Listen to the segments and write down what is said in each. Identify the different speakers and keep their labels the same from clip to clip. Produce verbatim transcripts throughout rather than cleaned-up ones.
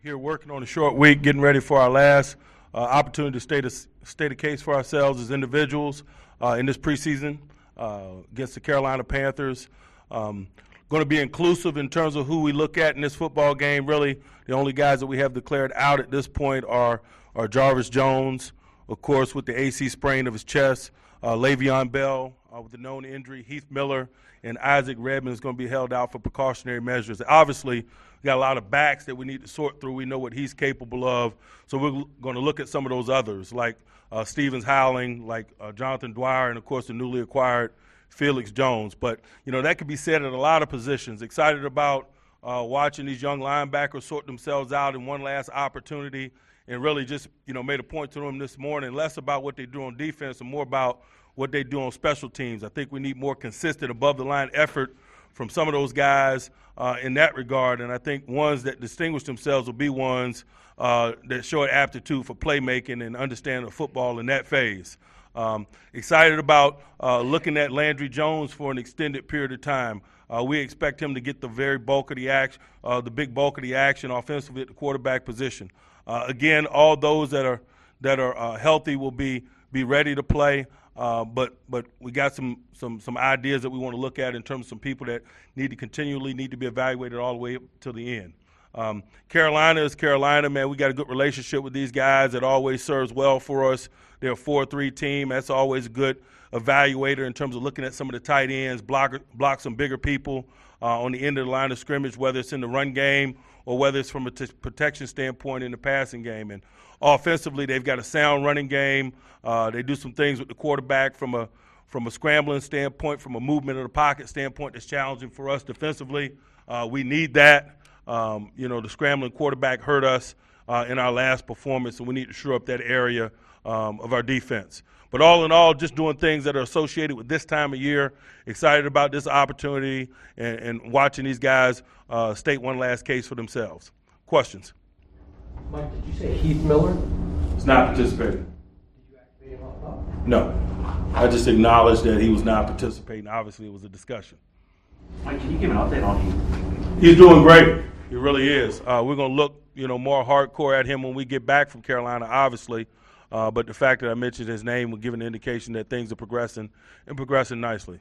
Speaker 1: here working on a short week, getting ready for our last uh, opportunity to state a, state a case for ourselves as individuals uh, in this preseason uh, against the Carolina Panthers. Um, going to be inclusive in terms of who we look at in this football game. Really, the only guys that we have declared out at this point are, are Jarvis Jones, of course, with the A C sprain of his chest, uh, Le'Veon Bell uh, with the known injury, Heath Miller, and Isaac Redmond is going to be held out for precautionary measures. Obviously, we got a lot of backs that we need to sort through. We know what he's capable of, so we're going to look at some of those others, like uh, Stevens Howling, like uh, Jonathan Dwyer, and, of course, the newly acquired Felix Jones. But, you know, that could be said at a lot of positions. Excited about uh, watching these young linebackers sort themselves out in one last opportunity, and really just, you know, made a point to them this morning, less about what they do on defense and more about what they do on special teams. I think we need more consistent above-the-line effort from some of those guys uh, in that regard, and I think ones that distinguish themselves will be ones uh, that show an aptitude for playmaking and understanding of football in that phase. Um, excited about uh, looking at Landry Jones for an extended period of time. Uh, we expect him to get the very bulk of the action, uh, the big bulk of the action offensively at the quarterback position. Uh, again, all those that are that are uh, healthy will be be ready to play. Uh, but but we got some some some ideas that we want to look at in terms of some people that need to continually need to be evaluated all the way up to the end. Um, Carolina is Carolina, man. We got a good relationship with these guys. It always serves well for us. They're a four three team. That's always a good evaluator in terms of looking at some of the tight ends, block block some bigger people uh, on the end of the line of scrimmage, whether it's in the run game or whether it's from a t- protection standpoint in the passing game. And offensively, they've got a sound running game. Uh, they do some things with the quarterback from a from a scrambling standpoint, from a movement of the pocket standpoint that's challenging for us defensively. Uh, we need that. Um, you know, the scrambling quarterback hurt us uh, in our last performance, and we need to shore up that area um, of our defense. But all in all, just doing things that are associated with this time of year, excited about this opportunity and, and watching these guys uh, state one last case for themselves. Questions?
Speaker 2: Mike, did you say Heath Miller?
Speaker 1: He's not participating.
Speaker 2: Did you activate him off top?
Speaker 1: No. I just acknowledged that he was not participating. Obviously, it was a discussion.
Speaker 3: Mike, can you give an update on him?
Speaker 1: He's doing great. He really is. Uh, we're going to look, you know, more hardcore at him when we get back from Carolina, obviously. Uh, but the fact that I mentioned his name will give an indication that things are progressing and progressing nicely.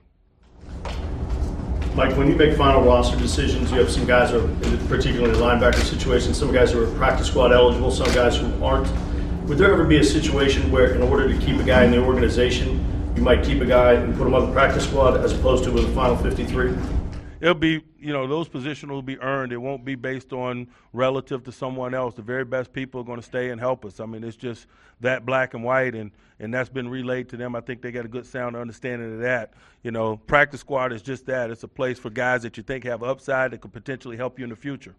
Speaker 4: Mike, when you make final roster decisions, you have some guys, who are, particularly in the linebacker situation, some guys who are practice squad eligible, some guys who aren't. Would there ever be a situation where, in order to keep a guy in the organization, you might keep a guy and put him on the practice squad as opposed to with the final fifty-three?
Speaker 1: It'll be, you know, those positions will be earned. It won't be based on relative to someone else. The very best people are going to stay and help us. I mean, it's just that black and white, and, and that's been relayed to them. I think they got a good sound understanding of that. You know, practice squad is just that. It's a place for guys that you think have upside that could potentially help you in the future.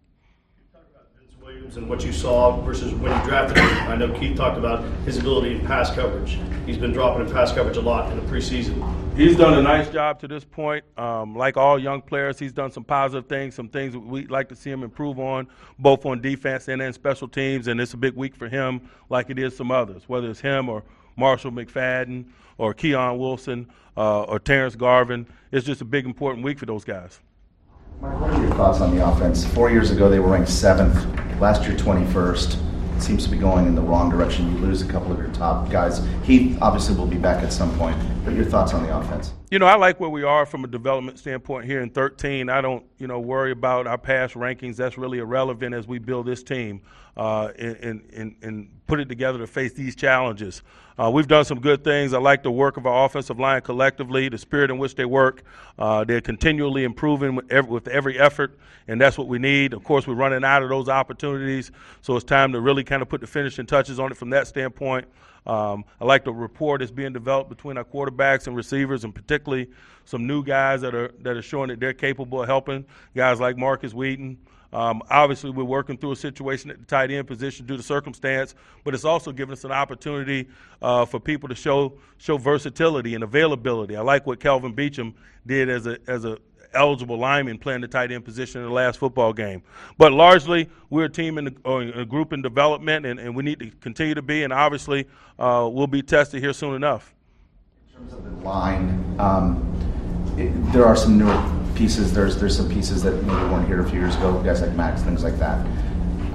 Speaker 4: Williams and what you saw versus when you drafted him. I know Keith talked about his ability in pass coverage. He's been dropping in pass coverage a lot in the preseason.
Speaker 1: He's done a nice job to this point. Um, like all young players, he's done some positive things, some things we'd like to see him improve on, both on defense and in special teams, and it's a big week for him like it is some others, whether it's him or Marshall McFadden or Keon Wilson uh, or Terrence Garvin. It's just a big, important week for those guys.
Speaker 5: Mike, what are your thoughts on the offense? Four years ago, they were ranked seventh. Last year, twenty-first. It seems to be going in the wrong direction. You lose a couple of your top guys. Heath obviously will be back at some point. But your thoughts on the offense?
Speaker 1: You know, I like where we are from a development standpoint here in thirteen. I don't, you know, worry about our past rankings. That's really irrelevant as we build this team uh, and, and, and put it together to face these challenges. Uh, we've done some good things. I like the work of our offensive line collectively, the spirit in which they work. Uh, they're continually improving with every, with every effort, and that's what we need. Of course, we're running out of those opportunities, so it's time to really kind of put the finishing touches on it from that standpoint. Um, I like the rapport that's being developed between our quarterbacks and receivers, and particularly some new guys that are that are showing that they're capable of helping, guys like Marcus Wheaton. Um, obviously, we're working through a situation at the tight end position due to circumstance, but it's also given us an opportunity uh, for people to show show versatility and availability. I like what Kelvin Beachum did as a as a eligible lineman playing the tight end position in the last football game. But largely, we're a team in the, or a group in development, and, and we need to continue to be, and obviously uh, we'll be tested here soon enough.
Speaker 5: In terms of the line, um, it, there are some newer pieces. There's there's some pieces that maybe weren't here a few years ago, guys like Max, things like that.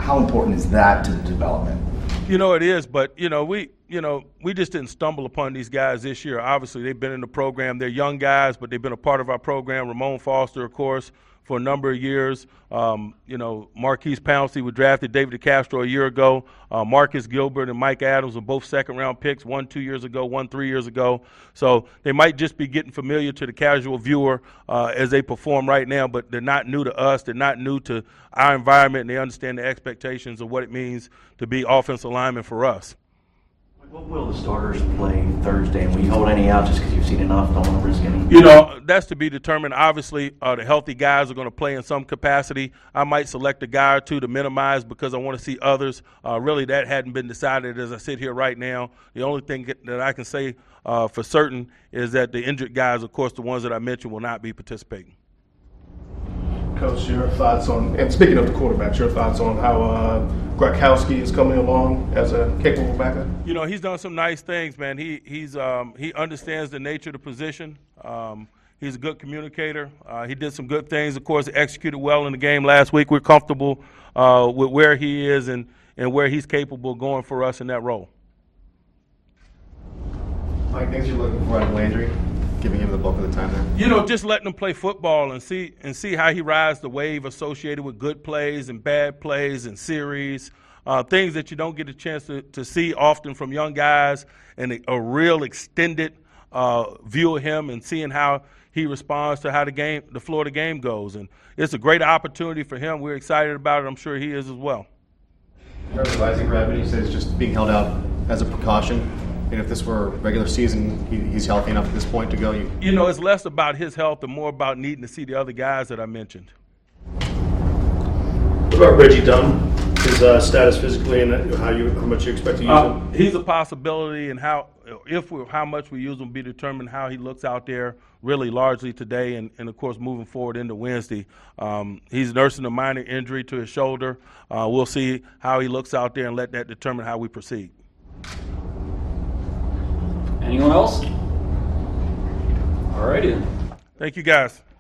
Speaker 5: how important is that to the development?
Speaker 1: You know, it is, but, you know, we, you know, we just didn't stumble upon these guys this year. Obviously, they've been in the program. They're young guys, but they've been a part of our program. Ramon Foster, of course, for a number of years. Um, you know, Marquise Pouncey was drafted, David DeCastro a year ago. Uh, Marcus Gilbert and Mike Adams were both second-round picks, one two years ago, one three years ago. So they might just be getting familiar to the casual viewer uh, as they perform right now, but they're not new to us. They're not new to our environment, and they understand the expectations of what it means to be offensive linemen for us.
Speaker 3: What will the starters play Thursday? And will you hold any out just because you've seen enough? Don't want to risk any.
Speaker 1: You know, that's to be determined. Obviously, uh, the healthy guys are going to play in some capacity. I might select a guy or two to minimize because I want to see others. Uh, really, that hadn't been decided as I sit here right now. The only thing that I can say uh, for certain is that the injured guys, of course, the ones that I mentioned, will not be participating.
Speaker 6: Coach, your thoughts on, and speaking of the quarterbacks, your thoughts on how uh, Gronkowski is coming along as a capable backup?
Speaker 1: You know, he's done some nice things, man. He he's um, he understands the nature of the position. Um, he's a good communicator. Uh, he did some good things. Of course, he executed well in the game last week. We're comfortable uh, with where he is and, and where he's capable of going for us in that role.
Speaker 7: Mike, things you're looking for out of Landry, giving him the bulk of the time there?
Speaker 1: You know, just letting him play football and see and see how he rides the wave associated with good plays and bad plays and series, uh, things that you don't get a chance to, to see often from young guys, and a, a real extended uh, view of him and seeing how he responds to how the game, the floor of the game goes. And it's a great opportunity for him. We're excited about it. I'm sure he is as well.
Speaker 7: Remember Isaac Rabbit, he says just being held out as a precaution. And if this were regular season, he, he's healthy enough at this point to go. You,
Speaker 1: you know, it's less about his health and more about needing to see the other guys that I mentioned.
Speaker 4: What about Reggie Dunn? His uh, status physically and how you how much you expect to use
Speaker 1: Uh,
Speaker 4: him?
Speaker 1: he's a possibility, and how if we how much we use him will be determined how he looks out there. Really, largely today, and, and of course moving forward into Wednesday. Um, he's nursing a minor injury to his shoulder. Uh, we'll see how he looks out there and let that determine how we proceed.
Speaker 8: Anyone else? All righty then.
Speaker 1: Thank you, guys.